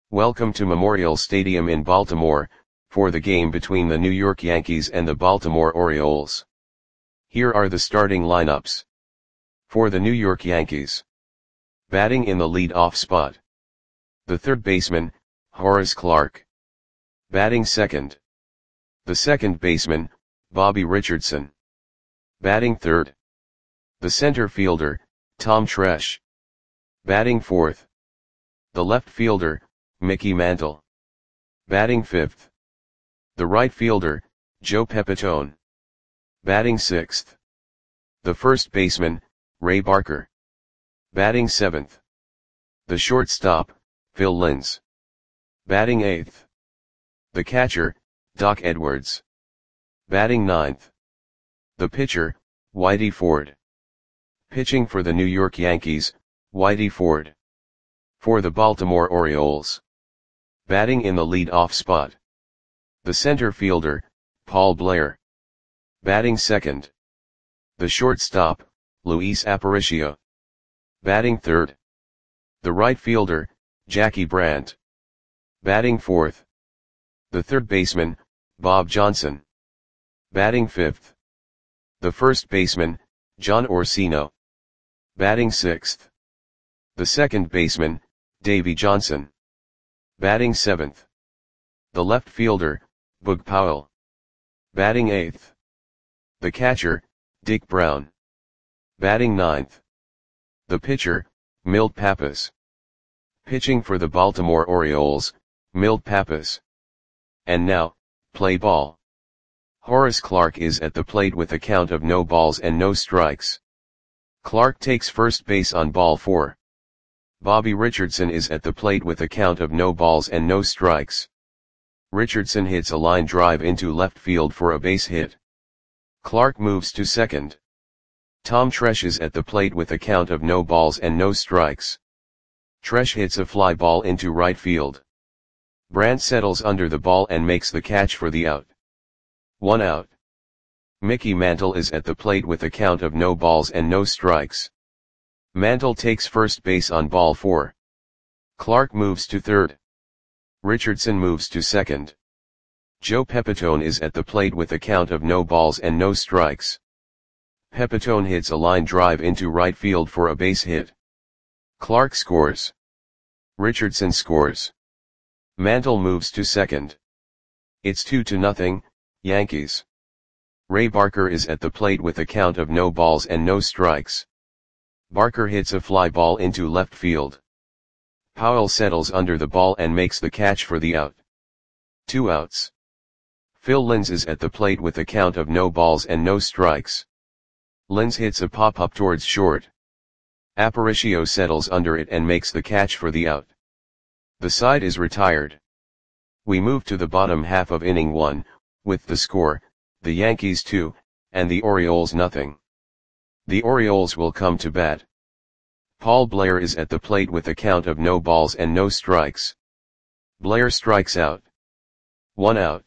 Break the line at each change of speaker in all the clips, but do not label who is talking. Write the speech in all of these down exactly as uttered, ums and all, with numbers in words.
Welcome to Memorial Stadium in Baltimore, for the game between the New York Yankees and the Baltimore Orioles. Here are the starting lineups. For the New York Yankees. Batting in the lead-off spot. The third baseman, Horace Clarke. Batting second. The second baseman, Bobby Richardson. Batting third. The center fielder, Tom Tresh. Batting fourth. The left fielder, Mickey Mantle. Batting fifth. The right fielder, Joe Pepitone. Batting sixth. The first baseman, Ray Barker. Batting seventh. The shortstop, Phil Linz. Batting eighth. The catcher, Doc Edwards. Batting ninth. The pitcher, Whitey Ford. Pitching for the New York Yankees, Whitey Ford. For the Baltimore Orioles. Batting in the lead-off spot. The center fielder, Paul Blair. Batting second. The shortstop, Luis Aparicio. Batting third. The right fielder, Jackie Brandt. Batting fourth. The third baseman, Bob Johnson. Batting fifth. The first baseman, John Orsino. Batting sixth. The second baseman, Davey Johnson. Batting seventh. The left fielder, Boog Powell. Batting eighth. The catcher, Dick Brown. Batting ninth. The pitcher, Milt Pappas. Pitching for the Baltimore Orioles, Milt Pappas. And now, play ball. Horace Clarke is at the plate with a count of no balls and no strikes. Clarke takes first base on ball four. Bobby Richardson is at the plate with a count of no balls and no strikes. Richardson hits a line drive into left field for a base hit. Clarke moves to second. Tom Tresh is at the plate with a count of no balls and no strikes. Tresh hits a fly ball into right field. Brandt settles under the ball and makes the catch for the out. One out. Mickey Mantle is at the plate with a count of no balls and no strikes. Mantle takes first base on ball four. Clarke moves to third. Richardson moves to second. Joe Pepitone is at the plate with a count of no balls and no strikes. Pepitone hits a line drive into right field for a base hit. Clarke scores. Richardson scores. Mantle moves to second. It's two to nothing, Yankees. Ray Barker is at the plate with a count of no balls and no strikes. Barker hits a fly ball into left field. Powell settles under the ball and makes the catch for the out. Two outs. Phil Linz is at the plate with a count of no balls and no strikes. Linz hits a pop-up towards short. Aparicio settles under it and makes the catch for the out. The side is retired. We move to the bottom half of inning one, with the score, the Yankees two, and the Orioles nothing. The Orioles will come to bat. Paul Blair is at the plate with a count of no balls and no strikes. Blair strikes out. One out.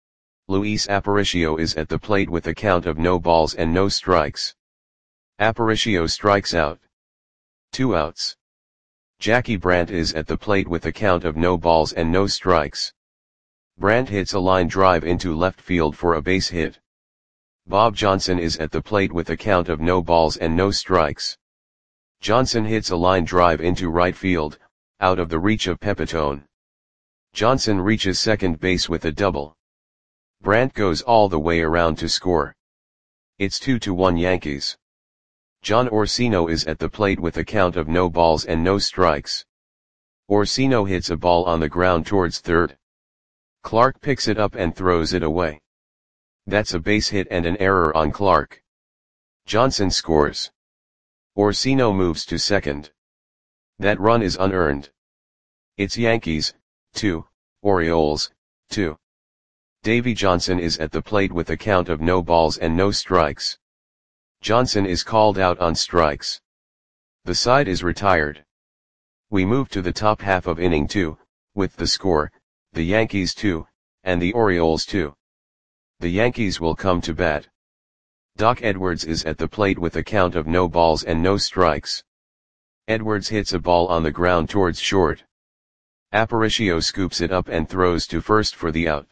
Luis Aparicio is at the plate with a count of no balls and no strikes. Aparicio strikes out. Two outs. Jackie Brandt is at the plate with a count of no balls and no strikes. Brandt hits a line drive into left field for a base hit. Bob Johnson is at the plate with a count of no balls and no strikes. Johnson hits a line drive into right field, out of the reach of Pepitone. Johnson reaches second base with a double. Brandt goes all the way around to score. It's two to one Yankees. John Orsino is at the plate with a count of no balls and no strikes. Orsino hits a ball on the ground towards third. Clarke picks it up and throws it away. That's a base hit and an error on Clarke. Johnson scores. Orsino moves to second. That run is unearned. It's Yankees, two, Orioles, two. Davey Johnson is at the plate with a count of no balls and no strikes. Johnson is called out on strikes. The side is retired. We move to the top half of inning two, with the score, the Yankees two, and the Orioles two. The Yankees will come to bat. Doc Edwards is at the plate with a count of no balls and no strikes. Edwards hits a ball on the ground towards short. Aparicio scoops it up and throws to first for the out.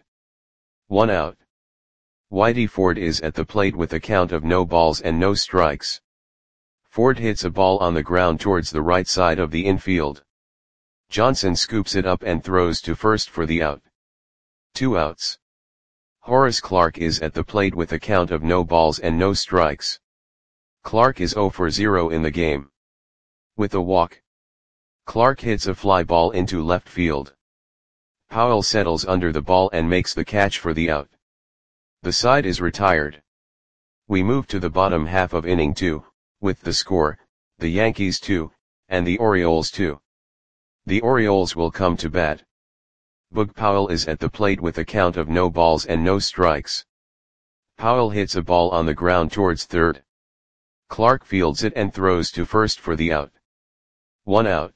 One out. Whitey Ford is at the plate with a count of no balls and no strikes. Ford hits a ball on the ground towards the right side of the infield. Johnson scoops it up and throws to first for the out. Two outs. Horace Clarke is at the plate with a count of no balls and no strikes. Clarke is zero for zero in the game. With a walk, Clarke hits a fly ball into left field. Powell settles under the ball and makes the catch for the out. The side is retired. We move to the bottom half of inning two, with the score, the Yankees two, and the Orioles two. The Orioles will come to bat. Boog Powell is at the plate with a count of no balls and no strikes. Powell hits a ball on the ground towards third. Clarke fields it and throws to first for the out. One out.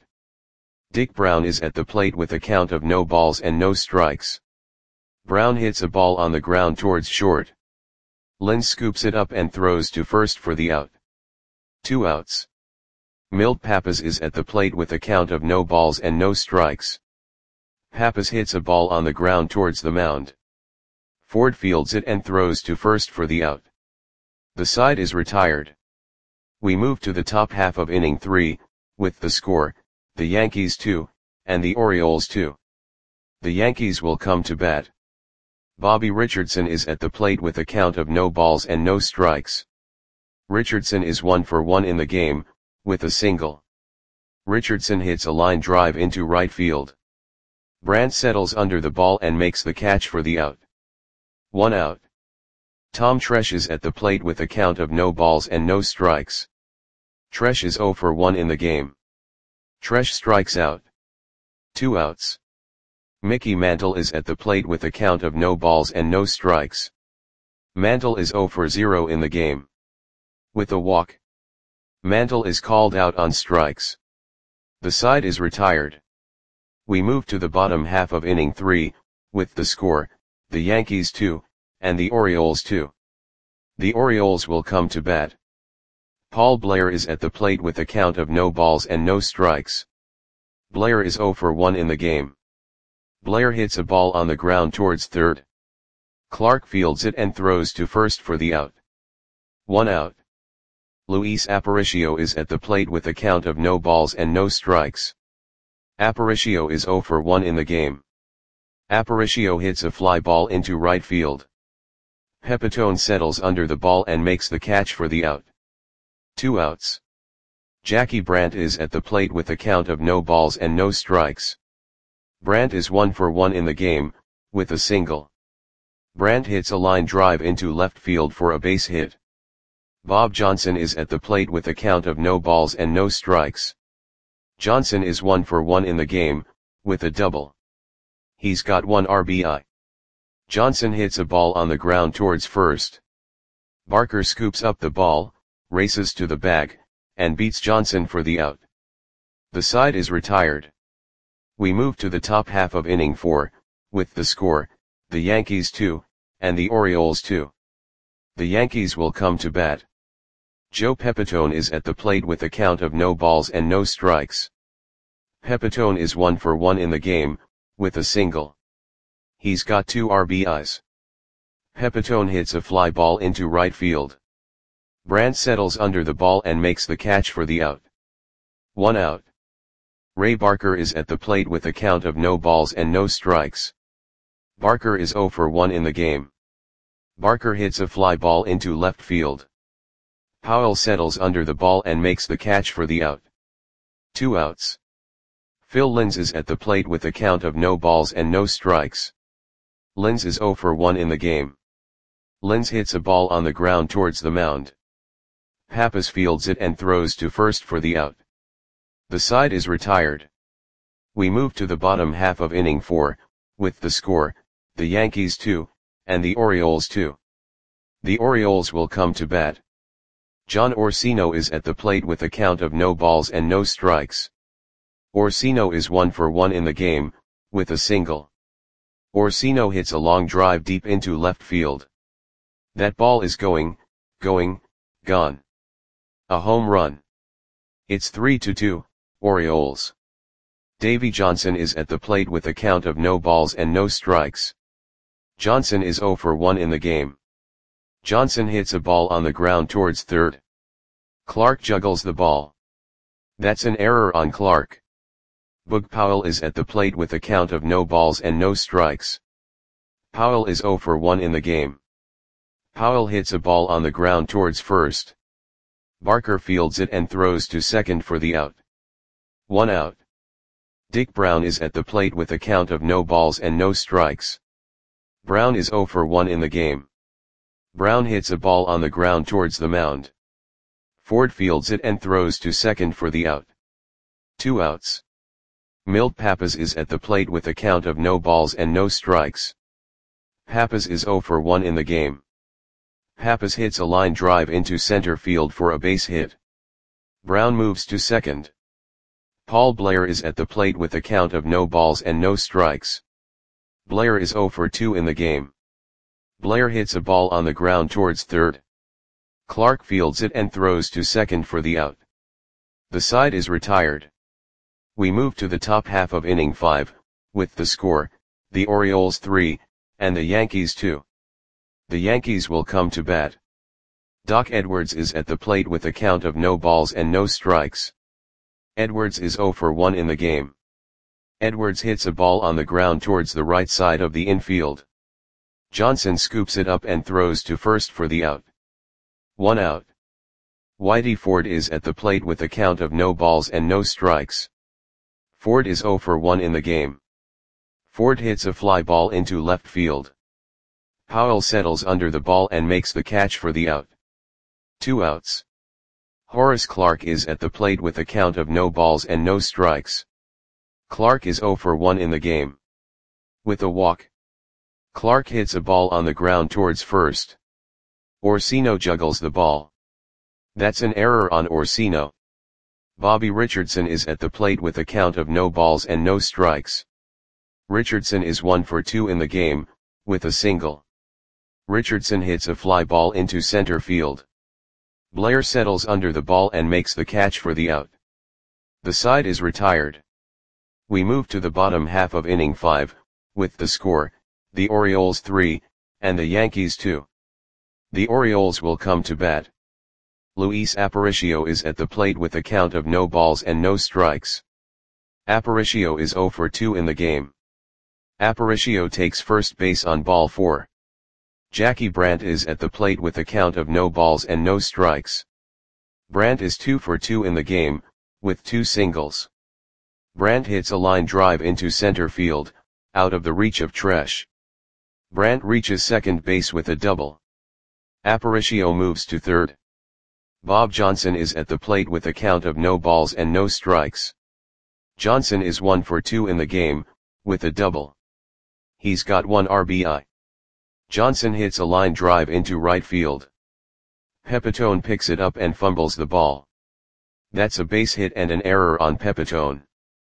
Dick Brown is at the plate with a count of no balls and no strikes. Brown hits a ball on the ground towards short. Lynn scoops it up and throws to first for the out. Two outs. Milt Pappas is at the plate with a count of no balls and no strikes. Pappas hits a ball on the ground towards the mound. Ford fields it and throws to first for the out. The side is retired. We move to the top half of inning three, with the score, the Yankees two, and the Orioles two. The Yankees will come to bat. Bobby Richardson is at the plate with a count of no balls and no strikes. Richardson is one for one in the game, with a single. Richardson hits a line drive into right field. Brandt settles under the ball and makes the catch for the out. One out. Tom Tresh is at the plate with a count of no balls and no strikes. Tresh is zero for one in the game. Tresh strikes out. Two outs. Mickey Mantle is at the plate with a count of no balls and no strikes. Mantle is zero for zero in the game. With a walk, Mantle is called out on strikes. The side is retired. We move to the bottom half of inning three, with the score, the Yankees two, and the Orioles two. The Orioles will come to bat. Paul Blair is at the plate with a count of no balls and no strikes. Blair is zero for one in the game. Blair hits a ball on the ground towards third. Clarke fields it and throws to first for the out. One out. Luis Aparicio is at the plate with a count of no balls and no strikes. Aparicio is zero for one in the game. Aparicio hits a fly ball into right field. Pepitone settles under the ball and makes the catch for the out. Two outs. Jackie Brandt is at the plate with a count of no balls and no strikes. Brandt is one for one in the game, with a single. Brandt hits a line drive into left field for a base hit. Bob Johnson is at the plate with a count of no balls and no strikes. Johnson is one for one in the game, with a double. He's got one R B I. Johnson hits a ball on the ground towards first. Barker scoops up the ball, races to the bag, and beats Johnson for the out. The side is retired. We move to the top half of inning four, with the score, the Yankees two, and the Orioles two. The Yankees will come to bat. Joe Pepitone is at the plate with a count of no balls and no strikes. Pepitone is one for one in the game, with a single. He's got two R B Is. Pepitone hits a fly ball into right field. Brandt settles under the ball and makes the catch for the out. One out. Ray Barker is at the plate with a count of no balls and no strikes. Barker is zero for one in the game. Barker hits a fly ball into left field. Powell settles under the ball and makes the catch for the out. Two outs. Phil Linz is at the plate with a count of no balls and no strikes. Linz is zero for one in the game. Linz hits a ball on the ground towards the mound. Pappas fields it and throws to first for the out. The side is retired. We move to the bottom half of inning four, with the score, the Yankees two, and the Orioles two. The Orioles will come to bat. John Orsino is at the plate with a count of no balls and no strikes. Orsino is one for one in the game, with a single. Orsino hits a long drive deep into left field. That ball is going, going, gone. A home run. It's three to two, Orioles. Davy Johnson is at the plate with a count of no balls and no strikes. Johnson is zero for one in the game. Johnson hits a ball on the ground towards third. Clark juggles the ball. That's an error on Clark. Boog Powell is at the plate with a count of no balls and no strikes. Powell is zero for one in the game. Powell hits a ball on the ground towards first. Barker fields it and throws to second for the out. One out. Dick Brown is at the plate with a count of no balls and no strikes. Brown is zero for one in the game. Brown hits a ball on the ground towards the mound. Ford fields it and throws to second for the out. Two outs. Milt Pappas is at the plate with a count of no balls and no strikes. Pappas is zero for one in the game. Pappas hits a line drive into center field for a base hit. Brown moves to second. Paul Blair is at the plate with a count of no balls and no strikes. Blair is zero for two in the game. Blair hits a ball on the ground towards third. Clark fields it and throws to second for the out. The side is retired. We move to the top half of inning five, with the score, the Orioles three, and the Yankees two. The Yankees will come to bat. Doc Edwards is at the plate with a count of no balls and no strikes. Edwards is zero for one in the game. Edwards hits a ball on the ground towards the right side of the infield. Johnson scoops it up and throws to first for the out. One out. Whitey Ford is at the plate with a count of no balls and no strikes. Ford is zero for one in the game. Ford hits a fly ball into left field. Powell settles under the ball and makes the catch for the out. Two outs. Horace Clarke is at the plate with a count of no balls and no strikes. Clarke is zero for one in the game. With a walk. Clarke hits a ball on the ground towards first. Orsino juggles the ball. That's an error on Orsino. Bobby Richardson is at the plate with a count of no balls and no strikes. Richardson is one for two in the game, with a single. Richardson hits a fly ball into center field. Blair settles under the ball and makes the catch for the out. The side is retired. We move to the bottom half of inning five, with the score, the Orioles three, and the Yankees two. The Orioles will come to bat. Luis Aparicio is at the plate with a count of no balls and no strikes. Aparicio is zero for two in the game. Aparicio takes first base on ball four. Jackie Brandt is at the plate with a count of no balls and no strikes. Brandt is two for two in the game, with two singles. Brandt hits a line drive into center field, out of the reach of Tresh. Brandt reaches second base with a double. Aparicio moves to third. Bob Johnson is at the plate with a count of no balls and no strikes. Johnson is one for two in the game, with a double. He's got one R B I. Johnson hits a line drive into right field. Pepitone picks it up and fumbles the ball. That's a base hit and an error on Pepitone.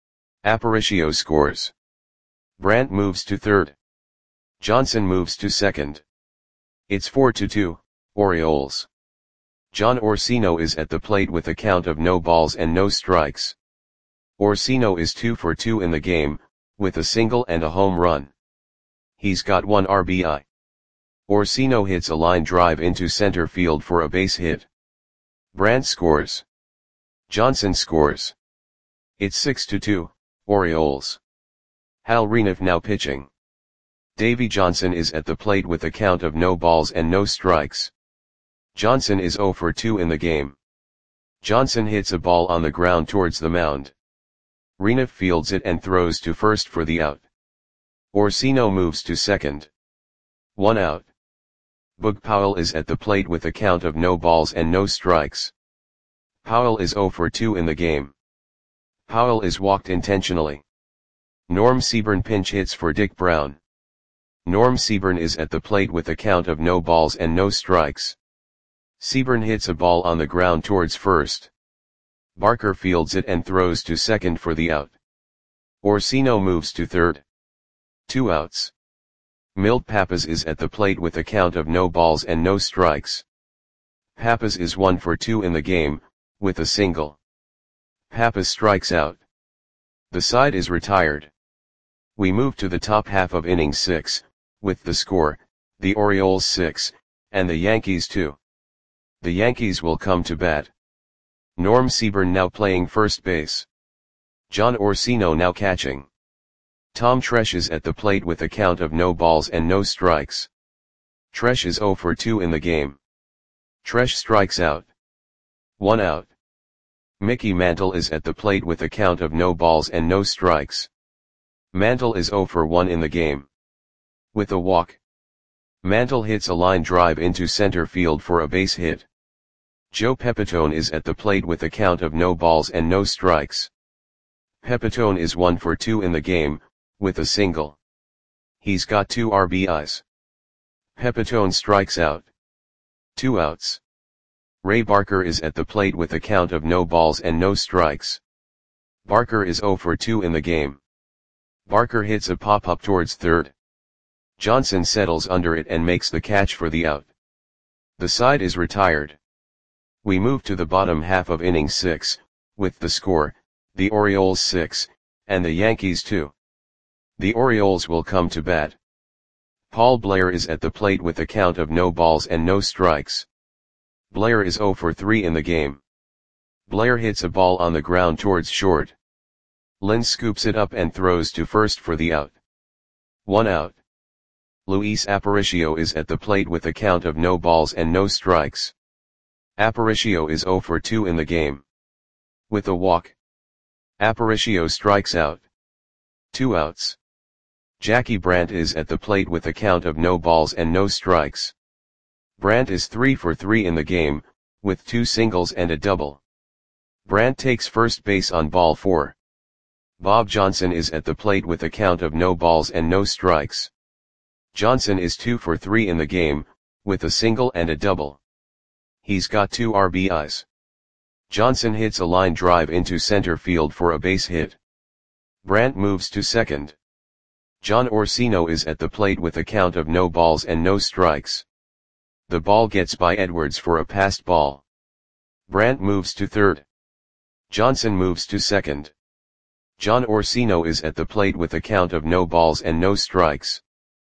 Aparicio scores. Brandt moves to third. Johnson moves to second. It's four to two, Orioles. John Orsino is at the plate with a count of no balls and no strikes. Orsino is two for two in the game, with a single and a home run. He's got one R B I. Orsino hits a line drive into center field for a base hit. Brandt scores. Johnson scores. It's six to two, Orioles. Hal Reniff now pitching. Davy Johnson is at the plate with a count of no balls and no strikes. Johnson is zero for two in the game. Johnson hits a ball on the ground towards the mound. Reniff fields it and throws to first for the out. Orsino moves to second. One out. Boog Powell is at the plate with a count of no balls and no strikes. Powell is zero for two in the game. Powell is walked intentionally. Norm Seaburn pinch hits for Dick Brown. Norm Seaburn is at the plate with a count of no balls and no strikes. Seaburn hits a ball on the ground towards first. Barker fields it and throws to second for the out. Orsino moves to third. Two outs. Milt Pappas is at the plate with a count of no balls and no strikes. Pappas is one for two in the game, with a single. Pappas strikes out. The side is retired. We move to the top half of inning six, with the score, the Orioles six, and the Yankees two. The Yankees will come to bat. Norm Seaborn now playing first base. John Orsino now catching. Tom Tresh is at the plate with a count of no balls and no strikes. Tresh is oh for two in the game. Tresh strikes out. One out. Mickey Mantle is at the plate with a count of no balls and no strikes. Mantle is oh for one in the game. With a walk. Mantle hits a line drive into center field for a base hit. Joe Pepitone is at the plate with a count of no balls and no strikes. Pepitone is one for two in the game, with a single. He's got two R B Is. Pepitone strikes out. Two outs. Ray Barker is at the plate with a count of no balls and no strikes. Barker is oh for two in the game. Barker hits a pop-up towards third. Johnson settles under it and makes the catch for the out. The side is retired. We move to the bottom half of inning six, with the score, the Orioles six, and the Yankees two. The Orioles will come to bat. Paul Blair is at the plate with a count of no balls and no strikes. Blair is oh for three in the game. Blair hits a ball on the ground towards short. Lynn scoops it up and throws to first for the out. One out. Luis Aparicio is at the plate with a count of no balls and no strikes. Aparicio is oh for two in the game. With a walk. Aparicio strikes out. Two outs. Jackie Brandt is at the plate with a count of no balls and no strikes. Brandt is three for three in the game, with two singles and a double. Brandt takes first base on ball four. Bob Johnson is at the plate with a count of no balls and no strikes. Johnson is two for three in the game, with a single and a double. He's got two R B Is. Johnson hits a line drive into center field for a base hit. Brandt moves to second. John Orsino is at the plate with a count of no balls and no strikes. The ball gets by Edwards for a passed ball. Brandt moves to third. Johnson moves to second. John Orsino is at the plate with a count of no balls and no strikes.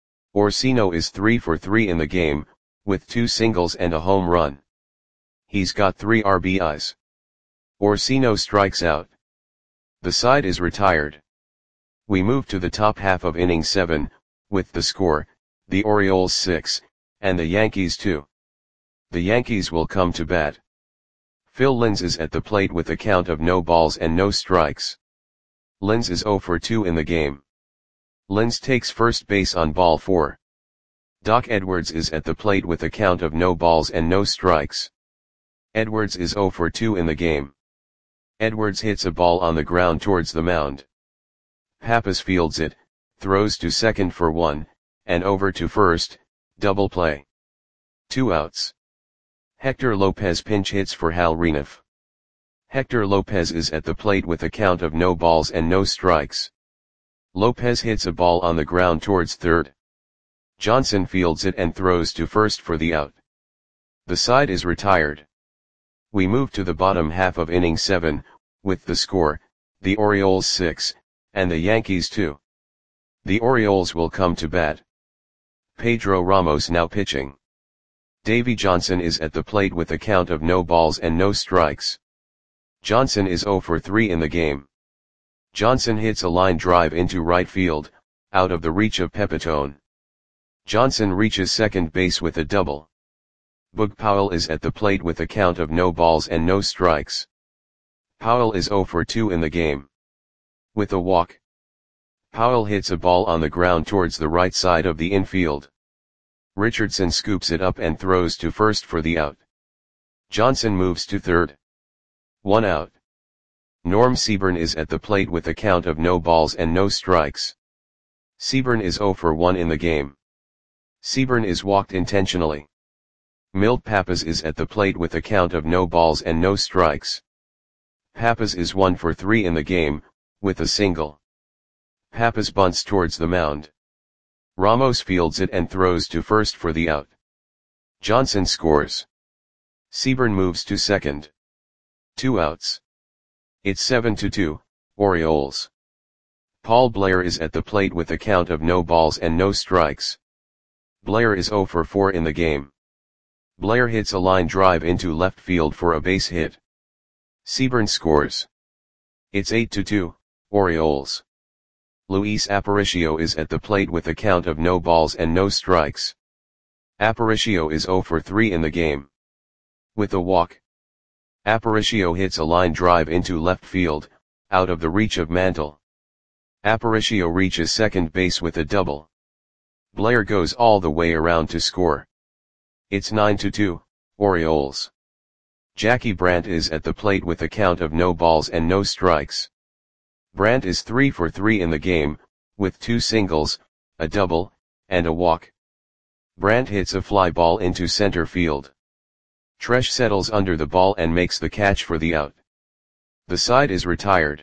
Orsino is three for three in the game, with two singles and a home run. He's got three R B Is. Orsino strikes out. The side is retired. We move to the top half of inning seven, with the score, the Orioles six, and the Yankees two. The Yankees will come to bat. Phil Linz is at the plate with a count of no balls and no strikes. Linz is oh for two in the game. Linz takes first base on ball four. Doc Edwards is at the plate with a count of no balls and no strikes. Edwards is oh for two in the game. Edwards hits a ball on the ground towards the mound. Pappas fields it, throws to second for one, and over to first, double play. Two outs. Hector Lopez pinch hits for Hal Reniff. Hector Lopez is at the plate with a count of no balls and no strikes. Lopez hits a ball on the ground towards third. Johnson fields it and throws to first for the out. The side is retired. We move to the bottom half of inning seven, with the score, the Orioles six, and the Yankees two. The Orioles will come to bat. Pedro Ramos now pitching. Davy Johnson is at the plate with a count of no balls and no strikes. Johnson is oh for three in the game. Johnson hits a line drive into right field, out of the reach of Pepitone. Johnson reaches second base with a double. Boog Powell is at the plate with a count of no balls and no strikes. Powell is oh for two in the game. With a walk. Powell hits a ball on the ground towards the right side of the infield. Richardson scoops it up and throws to first for the out. Johnson moves to third. One out. Norm Seaborn is at the plate with a count of no balls and no strikes. Seaborn is oh for one in the game. Seaborn is walked intentionally. Milt Pappas is at the plate with a count of no balls and no strikes. Pappas is one for three in the game, with a single. Pappas bunts towards the mound. Ramos fields it and throws to first for the out. Johnson scores. Seaborn moves to second. Two outs. It's seven to two, Orioles. Paul Blair is at the plate with a count of no balls and no strikes. Blair is zero for four in the game. Blair hits a line drive into left field for a base hit. Seaborn scores. It's eight to two, Orioles. Luis Aparicio is at the plate with a count of no balls and no strikes. Aparicio is zero for three in the game. With a walk. Aparicio hits a line drive into left field, out of the reach of Mantle. Aparicio reaches second base with a double. Blair goes all the way around to score. It's nine to two, Orioles. Jackie Brandt is at the plate with a count of no balls and no strikes. Brandt is three for three in the game, with two singles, a double, and a walk. Brandt hits a fly ball into center field. Tresh settles under the ball and makes the catch for the out. The side is retired.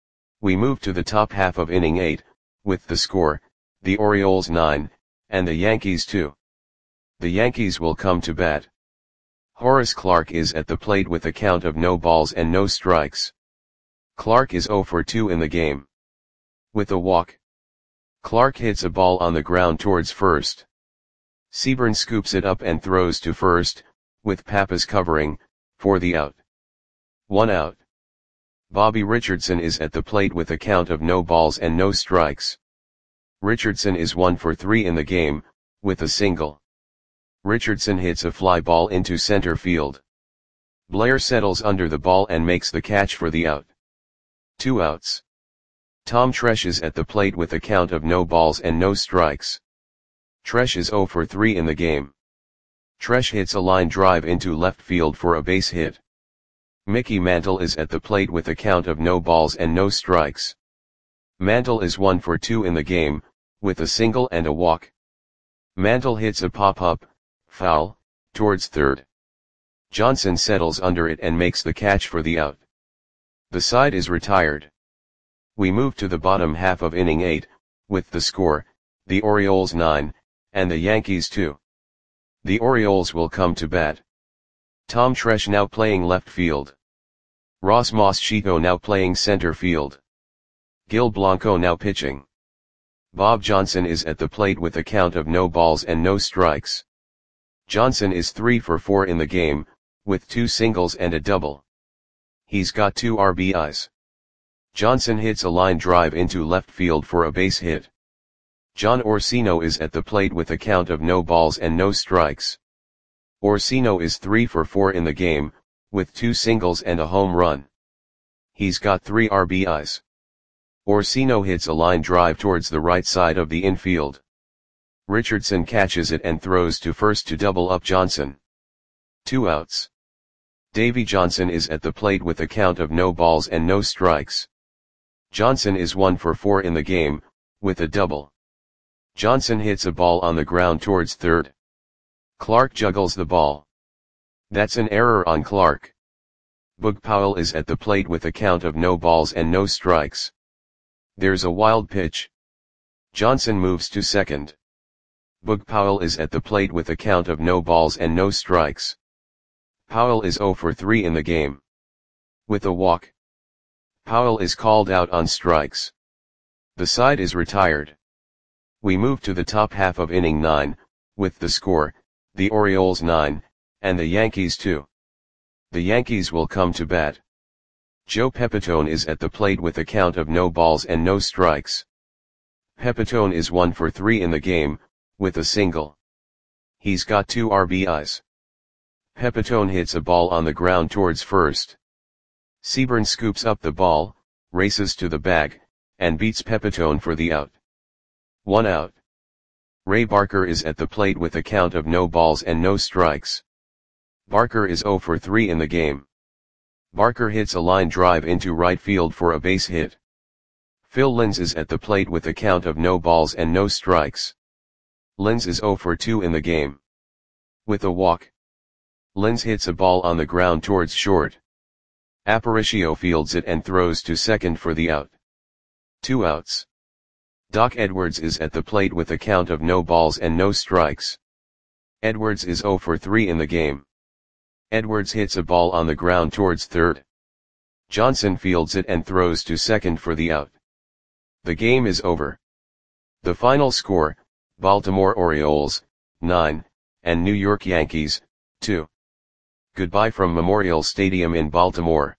We move to the top half of inning eight, with the score, the Orioles nine, and the Yankees two. The Yankees will come to bat. Horace Clarke is at the plate with a count of no balls and no strikes. Clarke is zero for two in the game. With a walk. Clarke hits a ball on the ground towards first. Seaborn scoops it up and throws to first, with Pappas covering, for the out. One out. Bobby Richardson is at the plate with a count of no balls and no strikes. Richardson is one for three in the game, with a single. Richardson hits a fly ball into center field. Blair settles under the ball and makes the catch for the out. Two outs. Tom Tresh is at the plate with a count of no balls and no strikes. Tresh is zero for three in the game. Tresh hits a line drive into left field for a base hit. Mickey Mantle is at the plate with a count of no balls and no strikes. Mantle is one for two in the game, with a single and a walk. Mantle hits a pop-up, foul, towards third. Johnson settles under it and makes the catch for the out. The side is retired. We move to the bottom half of inning eight, with the score, the Orioles nine, and the Yankees two. The Orioles will come to bat. Tom Tresh now playing left field. Ross Moschito now playing center field. Gil Blanco now pitching. Bob Johnson is at the plate with a count of no balls and no strikes. Johnson is three for four in the game, with two singles and a double. He's got two R B Is. Johnson hits a line drive into left field for a base hit. John Orsino is at the plate with a count of no balls and no strikes. Orsino is three for four in the game, with two singles and a home run. He's got three R B Is. Orsino hits a line drive towards the right side of the infield. Richardson catches it and throws to first to double up Johnson. Two outs. Davy Johnson is at the plate with a count of no balls and no strikes. Johnson is one for four in the game, with a double. Johnson hits a ball on the ground towards third. Clarke juggles the ball. That's an error on Clarke. Boog Powell is at the plate with a count of no balls and no strikes. There's a wild pitch. Johnson moves to second. Boog Powell is at the plate with a count of no balls and no strikes. Powell is zero for three in the game. With a walk. Powell is called out on strikes. The side is retired. We move to the top half of inning nine, with the score, the Orioles nine, and the Yankees two. The Yankees will come to bat. Joe Pepitone is at the plate with a count of no balls and no strikes. Pepitone is one for three in the game, with a single. He's got two R B Is. Pepitone hits a ball on the ground towards first. Seaborn scoops up the ball, races to the bag, and beats Pepitone for the out. One out. Ray Barker is at the plate with a count of no balls and no strikes. Barker is zero for three in the game. Barker hits a line drive into right field for a base hit. Phil Linz is at the plate with a count of no balls and no strikes. Linz is zero for two in the game. With a walk. Linz hits a ball on the ground towards short. Aparicio fields it and throws to second for the out. Two outs. Doc Edwards is at the plate with a count of no balls and no strikes. Edwards is zero for three in the game. Edwards hits a ball on the ground towards third. Johnson fields it and throws to second for the out. The game is over. The final score, Baltimore Orioles, nine, and New York Yankees, two. Goodbye from Memorial Stadium in Baltimore.